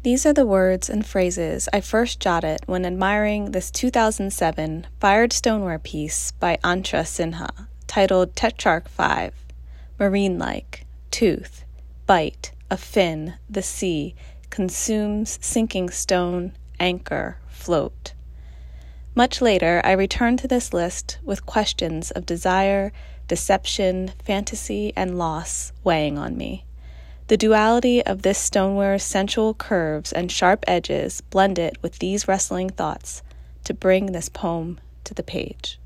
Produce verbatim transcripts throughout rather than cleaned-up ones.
These are the words and phrases I first jotted when admiring this two thousand seven fired stoneware piece by Antra Sinha, titled Tetrarch five, Marine-like, tooth, bite, a fin, the sea, consumes, sinking stone, anchor, float. Much later, I returned to this list with questions of desire, deception, fantasy, and loss weighing on me. The duality of this stoneware's sensual curves and sharp edges blended with these wrestling thoughts to bring this poem to the page.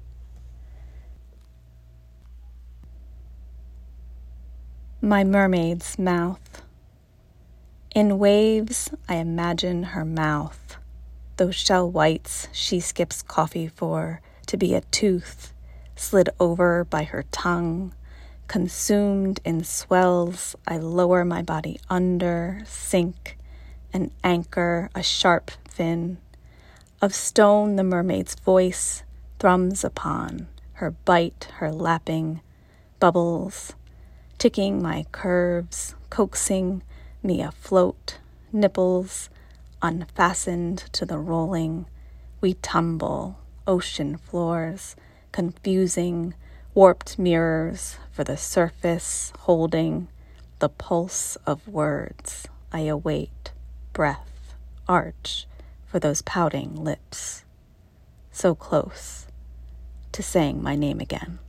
My mermaid's mouth. In waves, I imagine her mouth, those shell whites she skips coffee for, to be a tooth, slid over by her tongue. Consumed in swells, I lower my body under, sink, an anchor, a sharp fin. Of stone the mermaid's voice thrums upon, her bite, her lapping, bubbles, ticking my curves, coaxing me afloat, nipples unfastened to the rolling. We tumble, ocean floors, confusing, warped mirrors for the surface, holding the pulse of words. I await, breath, arch, for those pouting lips, so close to saying my name again.